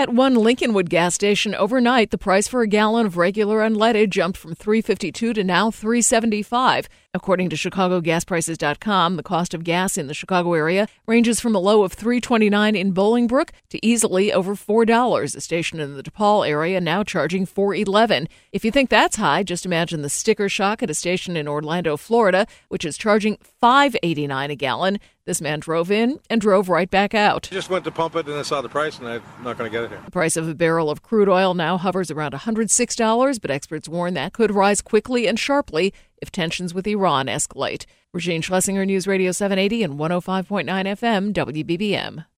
At one Lincolnwood gas station overnight, the price for a gallon of regular unleaded jumped from $3.52 to now $3.75. According to ChicagoGasPrices.com, the cost of gas in the Chicago area ranges from a low of $3.29 in Bolingbrook to easily over $4. A station in the DePaul area now charging $4.11. If you think that's high, just imagine the sticker shock at a station in Orlando, Florida, which is charging $5.89 a gallon. This man drove in and drove right back out. Just went to pump it and I saw the price and I'm not going to get it here. The price of a barrel of crude oil now hovers around $106, but experts warn that could rise quickly and sharply if tensions with Iran escalate. Regine Schlesinger, News Radio 780 and 105.9 FM, WBBM.